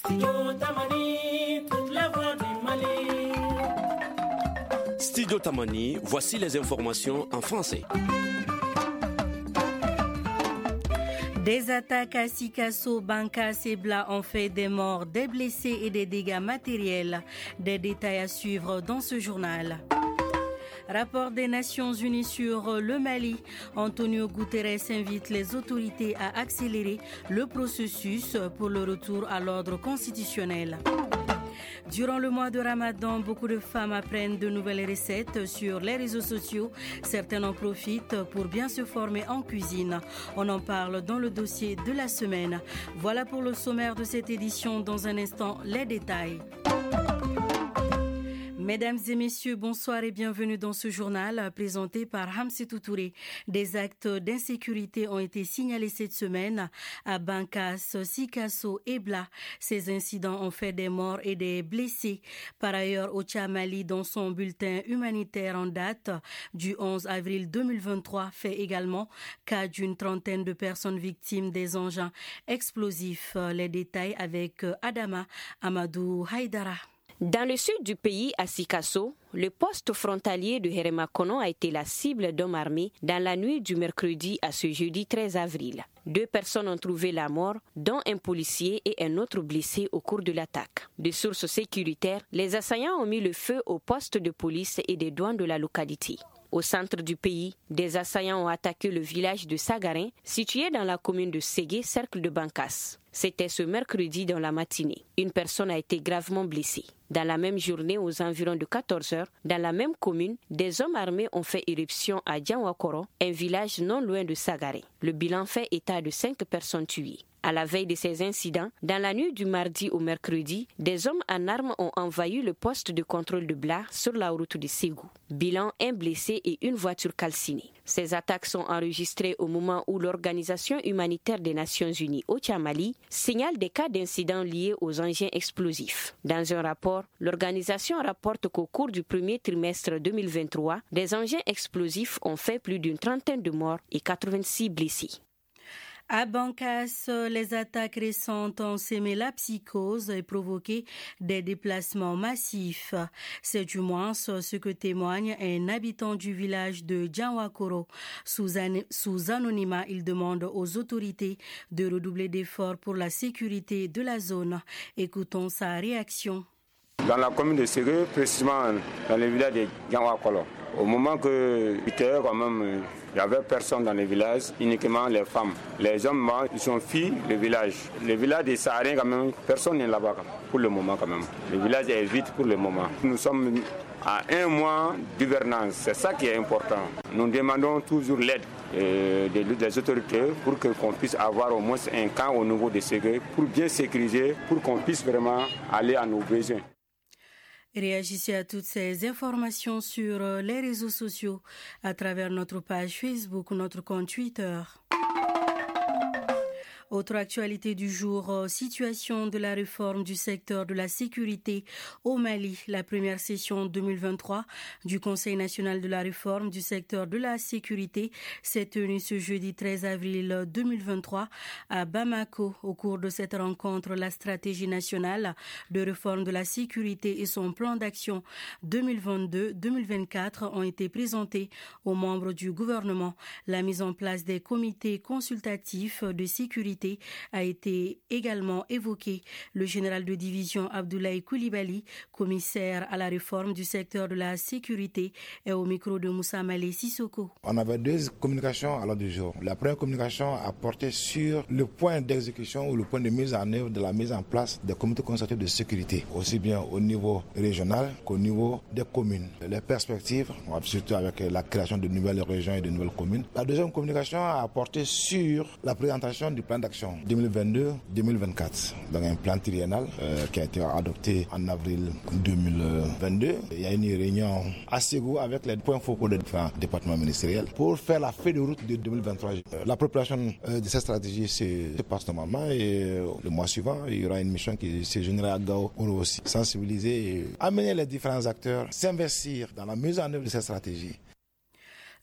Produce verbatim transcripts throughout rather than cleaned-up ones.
Studio Tamani, toute la voix du Mali. Studio Tamani, voici les informations en français. Des attaques à Sikasso, Bankas et Bla ont fait des morts, des blessés et des dégâts matériels. Des détails à suivre dans ce journal. Rapport des Nations Unies sur le Mali. Antonio Guterres invite les autorités à accélérer le processus pour le retour à l'ordre constitutionnel. Durant le mois de Ramadan, beaucoup de femmes apprennent de nouvelles recettes sur les réseaux sociaux. Certaines en profitent pour bien se former en cuisine. On en parle dans le dossier de la semaine. Voilà pour le sommaire de cette édition. Dans un instant, les détails. Mesdames et messieurs, bonsoir et bienvenue dans ce journal présenté par Hamsetou Touré. Des actes d'insécurité ont été signalés cette semaine à Bankas, Sikasso et Bla. Ces incidents ont fait des morts et des blessés. Par ailleurs, Ocha Mali, dans son bulletin humanitaire en date du onze avril deux mille vingt-trois, fait également cas d'une trentaine de personnes victimes des engins explosifs. Les détails avec Adama Amadou Haïdara. Dans le sud du pays, à Sikasso, le poste frontalier de Heremakono a été la cible d'hommes armés dans la nuit du mercredi à ce jeudi treize avril. Deux personnes ont trouvé la mort, dont un policier et un autre blessé au cours de l'attaque. De sources sécuritaires, les assaillants ont mis le feu aux postes de police et des douanes de la localité. Au centre du pays, des assaillants ont attaqué le village de Sagarin, situé dans la commune de Ségué, cercle de Bankas. C'était ce mercredi dans la matinée. Une personne a été gravement blessée. Dans la même journée, aux environs de quatorze heures, dans la même commune, des hommes armés ont fait irruption à Dianwakoro, un village non loin de Sagarin. Le bilan fait état de cinq personnes tuées. À la veille de ces incidents, dans la nuit du mardi au mercredi, des hommes en armes ont envahi le poste de contrôle de Bla sur la route de Ségou. Bilan, un blessé et une voiture calcinée. Ces attaques sont enregistrées au moment où l'Organisation humanitaire des Nations Unies, Ocha Mali, signale des cas d'incidents liés aux engins explosifs. Dans un rapport, l'organisation rapporte qu'au cours du premier trimestre deux mille vingt-trois, des engins explosifs ont fait plus d'une trentaine de morts et quatre-vingt-six blessés. À Bankas, les attaques récentes ont sémé la psychose et provoqué des déplacements massifs. C'est du moins ce que témoigne un habitant du village de Dianwakoro. Sous, an- sous anonymat, il demande aux autorités de redoubler d'efforts pour la sécurité de la zone. Écoutons sa réaction. Dans la commune de Ségué, précisément dans le village de Dianwakoro, au moment que huit heures, quand même, il n'y avait personne dans le village, uniquement les femmes. Les hommes, ils sont fuis le village. Le village des Sahariens, quand même, personne n'est là-bas pour le moment quand même. Le village est vide pour le moment. Nous sommes à un mois d'hivernage, c'est ça qui est important. Nous demandons toujours l'aide euh, des, des autorités pour que, qu'on puisse avoir au moins un camp au niveau de Ségué pour bien sécuriser, pour qu'on puisse vraiment aller à nos besoins. Réagissez à toutes ces informations sur les réseaux sociaux à travers notre page Facebook ou notre compte Twitter. Autre actualité du jour, situation de la réforme du secteur de la sécurité au Mali. La première session deux mille vingt-trois du Conseil national de la réforme du secteur de la sécurité s'est tenue ce jeudi treize avril deux mille vingt-trois à Bamako. Au cours de cette rencontre, la stratégie nationale de réforme de la sécurité et son plan d'action deux mille vingt-deux deux mille vingt-quatre ont été présentés aux membres du gouvernement. La mise en place des comités consultatifs de sécurité a été également évoqué. Le général de division Abdoulaye Koulibaly, commissaire à la réforme du secteur de la sécurité, est au micro de Moussa Malé Sissoko. On avait deux communications à l'ordre du jour. La première communication a porté sur le point d'exécution ou le point de mise en œuvre de la mise en place des comités consultatifs de sécurité, aussi bien au niveau régional qu'au niveau des communes. Les perspectives, surtout avec la création de nouvelles régions et de nouvelles communes. La deuxième communication a porté sur la présentation du plan d'action deux mille vingt-deux deux mille vingt-quatre. Donc un plan triennal euh, qui a été adopté en avril deux mille vingt-deux. Il y a une réunion à Ségou avec les points focaux des différents départements ministériels pour faire la feuille de route de deux mille vingt-trois. Euh, la préparation euh, de cette stratégie se passe normalement et euh, le mois suivant, il y aura une mission qui se générera à Gao pour aussi sensibiliser et amener les différents acteurs à s'investir dans la mise en œuvre de cette stratégie.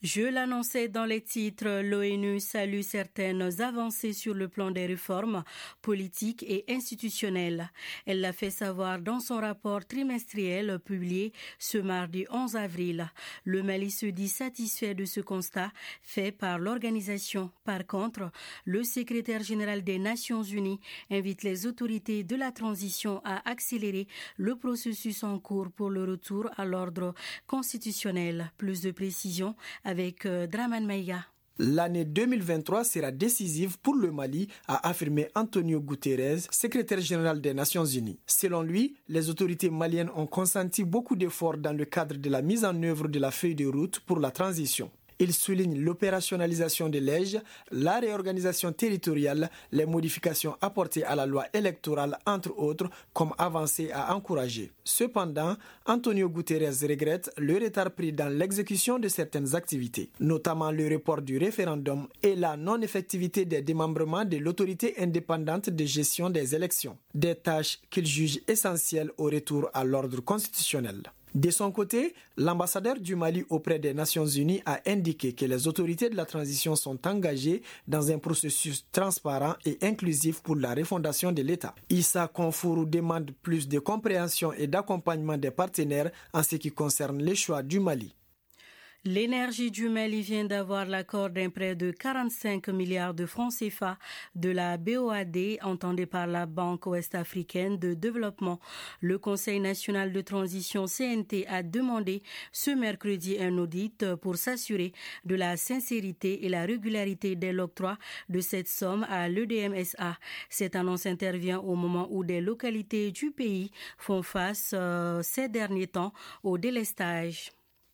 Je l'annonçais dans les titres, l'ONU salue certaines avancées sur le plan des réformes politiques et institutionnelles. Elle l'a fait savoir dans son rapport trimestriel publié ce mardi onze avril. Le Mali se dit satisfait de ce constat fait par l'organisation. Par contre, le secrétaire général des Nations Unies invite les autorités de la transition à accélérer le processus en cours pour le retour à l'ordre constitutionnel. Plus de précisions avec Draman Maïga. L'année deux mille vingt-trois sera décisive pour le Mali, a affirmé Antonio Guterres, secrétaire général des Nations Unies. Selon lui, les autorités maliennes ont consenti beaucoup d'efforts dans le cadre de la mise en œuvre de la feuille de route pour la transition. Il souligne l'opérationnalisation de l'E J, la réorganisation territoriale, les modifications apportées à la loi électorale, entre autres, comme avancées à encourager. Cependant, Antonio Guterres regrette le retard pris dans l'exécution de certaines activités, notamment le report du référendum et la non-effectivité des démembrements de l'autorité indépendante de gestion des élections, des tâches qu'il juge essentielles au retour à l'ordre constitutionnel. De son côté, l'ambassadeur du Mali auprès des Nations Unies a indiqué que les autorités de la transition sont engagées dans un processus transparent et inclusif pour la refondation de l'État. Issa Konfourou demande plus de compréhension et d'accompagnement des partenaires en ce qui concerne les choix du Mali. L'énergie du Mali vient d'avoir l'accord d'un prêt de quarante-cinq milliards de francs C F A de la B O A D, entendue par la Banque ouest-africaine de développement. Le Conseil national de transition C N T a demandé ce mercredi un audit pour s'assurer de la sincérité et la régularité de l'octroi de cette somme à l'E D M S A. Cette annonce intervient au moment où des localités du pays font face euh, ces derniers temps au délestage.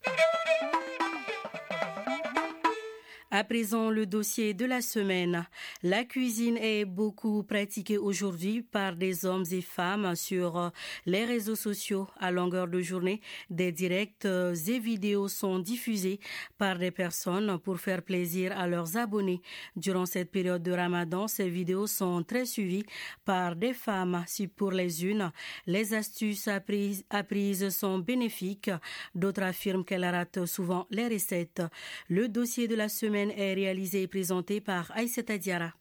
À présent, le dossier de la semaine. La cuisine est beaucoup pratiquée aujourd'hui par des hommes et femmes sur les réseaux sociaux. À longueur de journée, des directs et vidéos sont diffusés par des personnes pour faire plaisir à leurs abonnés. Durant cette période de Ramadan, ces vidéos sont très suivies par des femmes. Si pour les unes, les astuces apprises, apprises sont bénéfiques, d'autres affirment qu'elles ratent souvent les recettes. Le dossier de la semaine est réalisé et présenté par Aïssata Diara.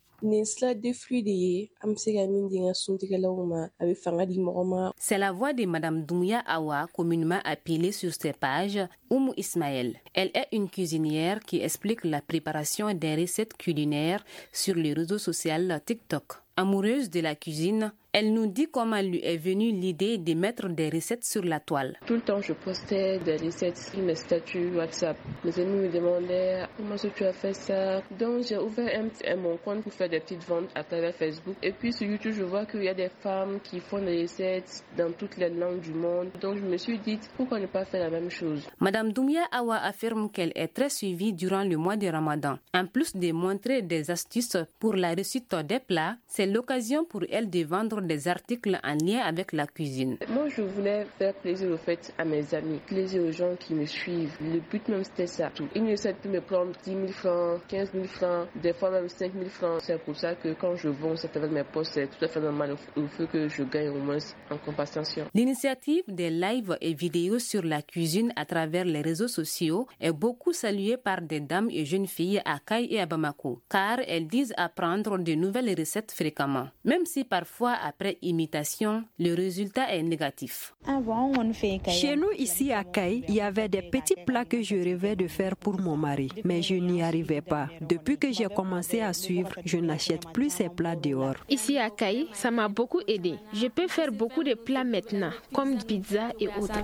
C'est la voix de Madame Doumbia Awa, communément appelée sur ses pages Oumou Ismaël. Elle est une cuisinière qui explique la préparation des recettes culinaires sur le réseau social TikTok. Amoureuse de la cuisine, elle nous dit comment lui est venue l'idée de mettre des recettes sur la toile. Tout le temps, je postais des recettes sur mes statuts WhatsApp. Mes amis me demandaient comment est-ce que tu as fait ça. Donc, j'ai ouvert un, un, mon compte pour faire des petites ventes à travers Facebook. Et puis, sur YouTube, je vois qu'il y a des femmes qui font des recettes dans toutes les langues du monde. Donc, je me suis dit, pourquoi ne pas faire la même chose? Madame Doumbia Awa affirme qu'elle est très suivie durant le mois de Ramadan. En plus de montrer des astuces pour la réussite des plats, c'est l'occasion pour elle de vendre des articles en lien avec la cuisine. Moi, je voulais faire plaisir au fait à mes amis, plaisir aux gens qui me suivent. Le but même, c'était ça. Une recette peut me prendre dix mille francs, quinze mille francs, des fois même cinq mille francs. C'est pour ça que quand je vends cette avec mes postes, c'est tout à fait normal. Il faut que je gagne au moins en compensation. L'initiative des lives et vidéos sur la cuisine à travers les réseaux sociaux est beaucoup saluée par des dames et jeunes filles à Kaï et à Bamako, car elles disent apprendre de nouvelles recettes fréquemment. Même si parfois, après imitation, le résultat est négatif. Chez nous, ici à Kaï, il y avait des petits plats que je rêvais de faire pour mon mari, mais je n'y arrivais pas. Depuis que j'ai commencé à suivre, je n'achète plus ces plats dehors. Ici à Kaï, ça m'a beaucoup aidé. Je peux faire beaucoup de plats maintenant, comme pizza et autres.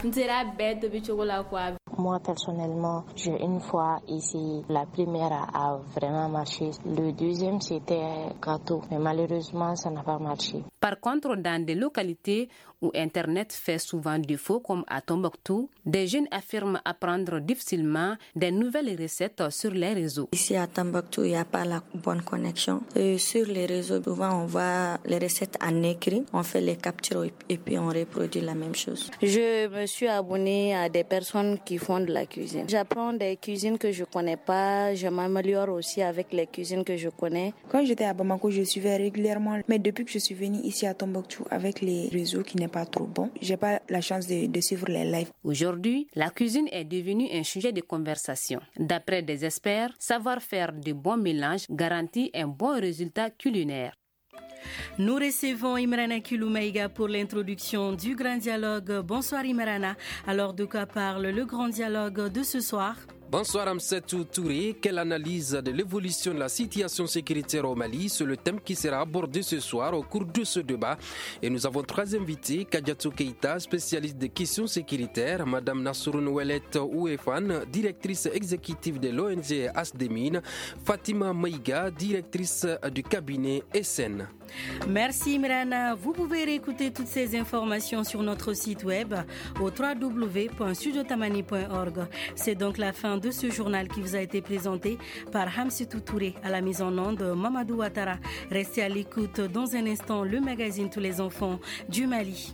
Moi, personnellement, j'ai une fois ici, la première a vraiment marché. Le deuxième, c'était gâteau. Mais malheureusement, ça n'a pas marché. Par contre, dans des localités où Internet fait souvent défaut, comme à Tombouctou, des jeunes affirment apprendre difficilement des nouvelles recettes sur les réseaux. Ici à Tombouctou, il n'y a pas la bonne connexion. Et sur les réseaux, souvent on voit les recettes en écrit, on fait les captures et puis on reproduit la même chose. Je me suis abonnée à des personnes qui font de la cuisine. J'apprends des cuisines que je connais pas, je m'améliore aussi avec les cuisines que je connais. Quand j'étais à Bamako, je suivais régulièrement, mais depuis que je suis venue ici à Tombouctou avec les réseaux qui n'est pas trop bon, j'ai pas la chance de, de suivre les lives. Aujourd'hui, la cuisine est devenue un sujet de conversation. D'après des experts, savoir faire de bons mélanges garantit un bon résultat culinaire. Nous recevons Imrana Kiloumaïga pour l'introduction du Grand Dialogue. Bonsoir Imrana. Alors de quoi parle le Grand Dialogue de ce soir? Bonsoir Amsetou Touré. Quelle analyse de l'évolution de la situation sécuritaire au Mali? C'est le thème qui sera abordé ce soir au cours de ce débat. Et nous avons trois invités. Kadiatou Keïta, spécialiste des questions sécuritaires. Madame Nassourou Ouellet Ouefane, directrice exécutive de l'O N G Asdemine. Fatima Maïga, directrice du cabinet S N. Merci Imrana. Vous pouvez réécouter toutes ces informations sur notre site web au w w w point studio tamani point org. C'est donc la fin de ce journal qui vous a été présenté par Hamsetou Touré à la mise en onde de Mamadou Ouattara. Restez à l'écoute dans un instant le magazine Tous les enfants du Mali.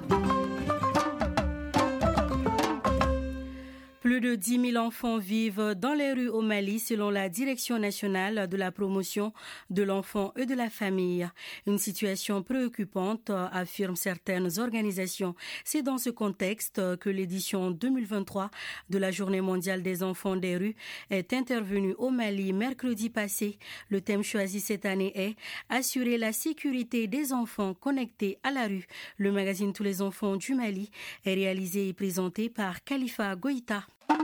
Plus de dix mille enfants vivent dans les rues au Mali selon la Direction nationale de la promotion de l'enfant et de la famille. Une situation préoccupante, affirment certaines organisations. C'est dans ce contexte que l'édition deux mille vingt-trois de la Journée mondiale des enfants des rues est intervenue au Mali mercredi passé. Le thème choisi cette année est « Assurer la sécurité des enfants connectés à la rue ». Le magazine Tous les enfants du Mali est réalisé et présenté par Khalifa Goïta.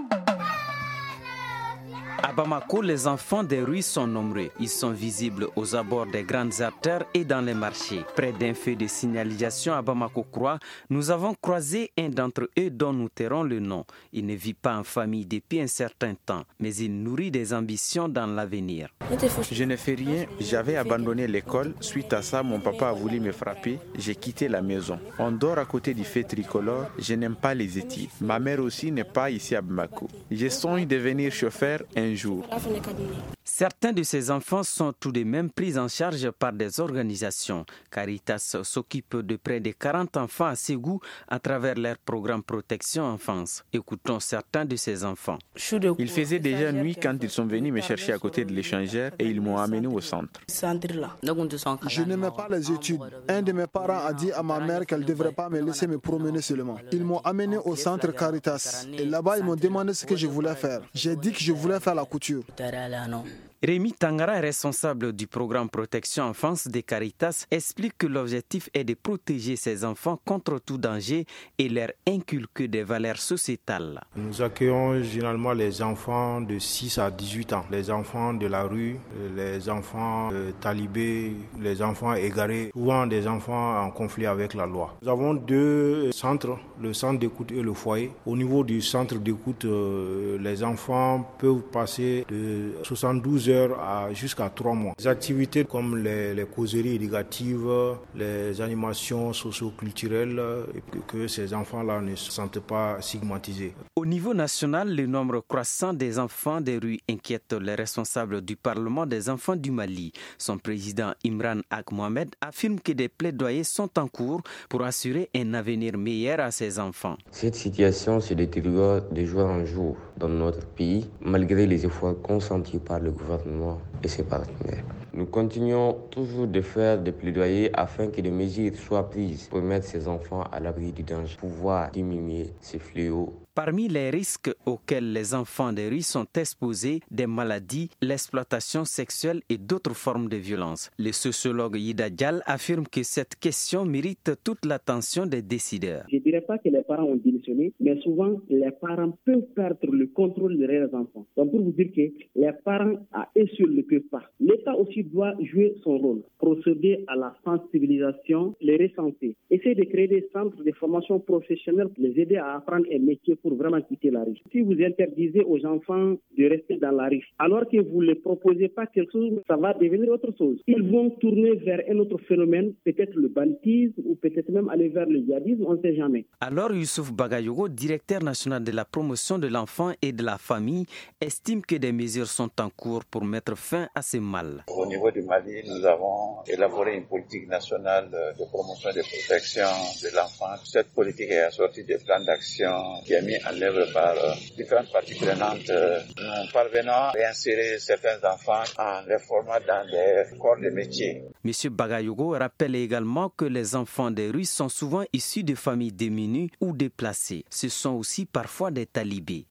À Bamako, les enfants des rues sont nombreux. Ils sont visibles aux abords des grandes artères et dans les marchés. Près d'un feu de signalisation à Bamako-Croix, nous avons croisé un d'entre eux dont nous tairons le nom. Il ne vit pas en famille depuis un certain temps, mais il nourrit des ambitions dans l'avenir. Je ne fais rien. J'avais abandonné l'école. Suite à ça, mon papa a voulu me frapper. J'ai quitté la maison. On dort à côté du feu tricolore. Je n'aime pas les étis. Ma mère aussi n'est pas ici à Bamako. Je songe devenir chauffeur un jour. Certains de ces enfants sont tout de même pris en charge par des organisations. Caritas s'occupe de près de quarante enfants à Ségou à travers leur programme Protection Enfance. Écoutons certains de ces enfants. Il faisait déjà nuit quand ils sont venus me chercher à côté de l'échangeur et ils m'ont amené au centre. Je n'aimais pas les études. Un de mes parents a dit à ma mère qu'elle ne devrait pas me laisser me promener seulement. Ils m'ont amené au centre Caritas et là-bas ils m'ont demandé ce que je voulais faire. J'ai dit que je voulais faire la couture. Rémi Tangara, responsable du programme Protection Enfance des Caritas, explique que l'objectif est de protéger ces enfants contre tout danger et leur inculquer des valeurs sociétales. Nous accueillons généralement les enfants de six à dix-huit ans, les enfants de la rue, les enfants euh, talibés, les enfants égarés, souvent des enfants en conflit avec la loi. Nous avons deux centres, le centre d'écoute et le foyer. Au niveau du centre d'écoute, euh, les enfants peuvent passer de soixante-douze heures à jusqu'à trois mois. Les activités comme les, les causeries éducatives, les animations socio-culturelles, et que, que ces enfants-là ne se sentent pas stigmatisés. Au niveau national, le nombre croissant des enfants des rues inquiète les responsables du Parlement des enfants du Mali. Son président Imran Ak Mohamed affirme que des plaidoyers sont en cours pour assurer un avenir meilleur à ces enfants. Cette situation se détériore de jour en jour dans notre pays, malgré les efforts consentis par le gouvernement et ses partenaires. Nous continuons toujours de faire des plaidoyers afin que des mesures soient prises pour mettre ces enfants à l'abri du danger, pouvoir diminuer ces fléaux. Parmi les risques auxquels les enfants des rues sont exposés, des maladies, l'exploitation sexuelle et d'autres formes de violence. Le sociologue Yida Dial affirme que cette question mérite toute l'attention des décideurs. Je ne dirais pas que les parents ont démissionné, mais souvent les parents peuvent perdre le contrôle de leurs enfants. Donc pour vous dire que les parents à eux seuls ne peuvent pas. L'État aussi doit jouer son rôle, procéder à la sensibilisation, les recenser, essayer de créer des centres de formation professionnelle, les aider à apprendre un métier pour vraiment quitter la rue. Si vous interdisez aux enfants de rester dans la rue, alors que vous ne les proposez pas quelque chose, ça va devenir autre chose. Ils vont tourner vers un autre phénomène, peut-être le banditisme ou peut-être même aller vers le djihadisme, on ne sait jamais. famille. Alors Youssouf Bagayogo, directeur national de la promotion de l'enfant et de la famille, estime que des mesures sont en cours pour mettre fin à ces mal. Au niveau du Mali, nous avons élaboré une politique nationale de promotion et de protection de l'enfant. Cette politique est assortie de plans d'action qui est mis en œuvre par différentes parties prenantes. Nous parvenons à réinsérer certains enfants en les formant dans des corps de métier. Monsieur Bagayogo rappelle également que les enfants des rues sont souvent issus de familles démunies ou déplacées. Ce sont aussi parfois des talibés.